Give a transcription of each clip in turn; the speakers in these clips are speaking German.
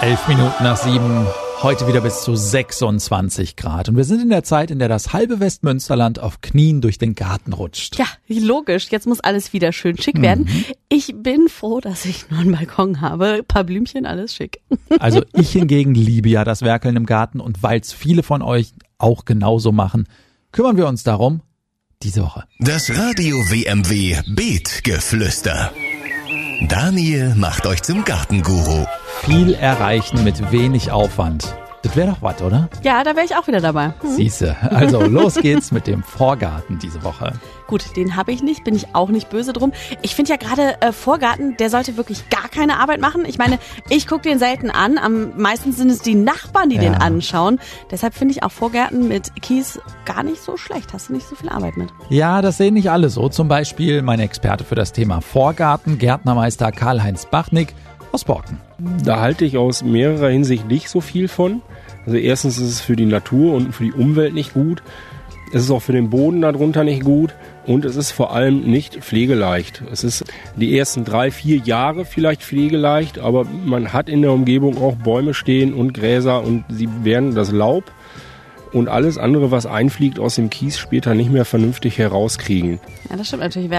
7:11. Heute wieder bis zu 26 Grad. Und wir sind in der Zeit, in der das halbe Westmünsterland auf Knien durch den Garten rutscht. Ja, logisch. Jetzt muss alles wieder schön schick werden. Ich bin froh, dass ich nur einen Balkon habe. Ein paar Blümchen, alles schick. Also ich hingegen liebe ja das Werkeln im Garten. Und weil es viele von euch auch genauso machen, kümmern wir uns darum diese Woche. Das Radio WMW Beetgeflüster. Daniel macht euch zum Gartenguru. Viel erreichen mit wenig Aufwand. Das wäre doch was, oder? Ja, da wäre ich auch wieder dabei. Siehste. Also los geht's mit dem Vorgarten diese Woche. Gut, den habe ich nicht, bin ich auch nicht böse drum. Ich finde ja gerade Vorgarten, der sollte wirklich gar keine Arbeit machen. Ich meine, ich gucke den selten an. Am meisten sind es die Nachbarn, die den anschauen. Deshalb finde ich auch Vorgärten mit Kies gar nicht so schlecht. Hast du nicht so viel Arbeit mit? Ja, das sehen nicht alle so. Zum Beispiel mein Experte für das Thema Vorgarten, Gärtnermeister Karl-Heinz Bachnick aus Borken. Da halte ich aus mehrerer Hinsicht nicht so viel von. Also erstens ist es für die Natur und für die Umwelt nicht gut. Es ist auch für den Boden darunter nicht gut. Und es ist vor allem nicht pflegeleicht. Es ist die ersten 3-4 Jahre vielleicht pflegeleicht, aber man hat in der Umgebung auch Bäume stehen und Gräser und sie werden das Laub und alles andere, was einfliegt aus dem Kies, später nicht mehr vernünftig herauskriegen. Ja, das stimmt natürlich.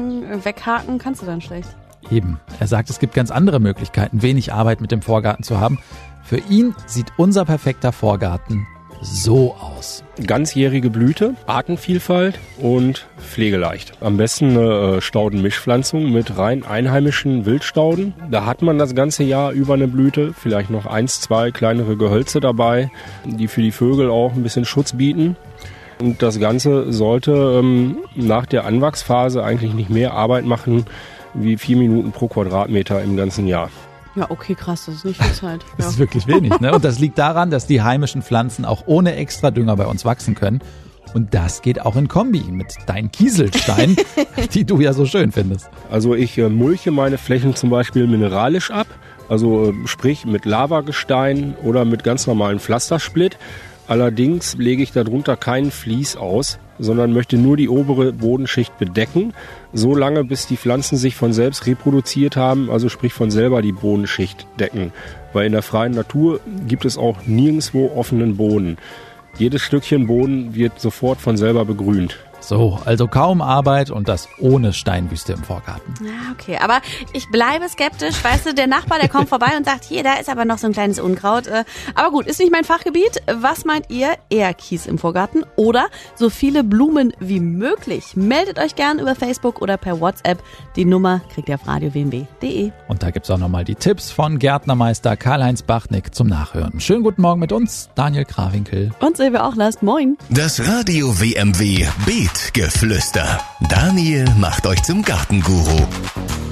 Weghaken kannst du dann schlecht. Eben. Er sagt, es gibt ganz andere Möglichkeiten, wenig Arbeit mit dem Vorgarten zu haben. Für ihn sieht unser perfekter Vorgarten so aus. Ganzjährige Blüte, Artenvielfalt und pflegeleicht. Am besten eine Staudenmischpflanzung mit rein einheimischen Wildstauden. Da hat man das ganze Jahr über eine Blüte, vielleicht noch 1-2 kleinere Gehölze dabei, die für die Vögel auch ein bisschen Schutz bieten. Und das Ganze sollte nach der Anwachsphase eigentlich nicht mehr Arbeit machen wie 4 Minuten pro Quadratmeter im ganzen Jahr. Ja, okay, krass, das ist nicht viel Zeit. Das ist wirklich wenig, ne? Und das liegt daran, dass die heimischen Pflanzen auch ohne extra Dünger bei uns wachsen können. Und das geht auch in Kombi mit deinen Kieselsteinen, die du ja so schön findest. Also ich mulche meine Flächen zum Beispiel mineralisch ab, also sprich mit Lavagestein oder mit ganz normalen Pflastersplitt. Allerdings lege ich darunter keinen Vlies aus, sondern möchte nur die obere Bodenschicht bedecken, so lange bis die Pflanzen sich von selbst reproduziert haben, also sprich von selber die Bodenschicht decken. Weil in der freien Natur gibt es auch nirgendwo offenen Boden. Jedes Stückchen Boden wird sofort von selber begrünt. So, also kaum Arbeit und das ohne Steinwüste im Vorgarten. Ja, okay, aber ich bleibe skeptisch. Weißt du, der Nachbar, der kommt vorbei und sagt, hier, da ist aber noch so ein kleines Unkraut. Aber gut, ist nicht mein Fachgebiet. Was meint ihr? Eher Kies im Vorgarten oder so viele Blumen wie möglich? Meldet euch gern über Facebook oder per WhatsApp. Die Nummer kriegt ihr auf radiowmw.de. Und da gibt's auch nochmal die Tipps von Gärtnermeister Karl-Heinz Bachnick zum Nachhören. Schönen guten Morgen mit uns, Daniel Krawinkel. Und Silvia Ochlast. Moin. Das Radio WMW Beetgeflüster. Daniel macht euch zum Gartenguru.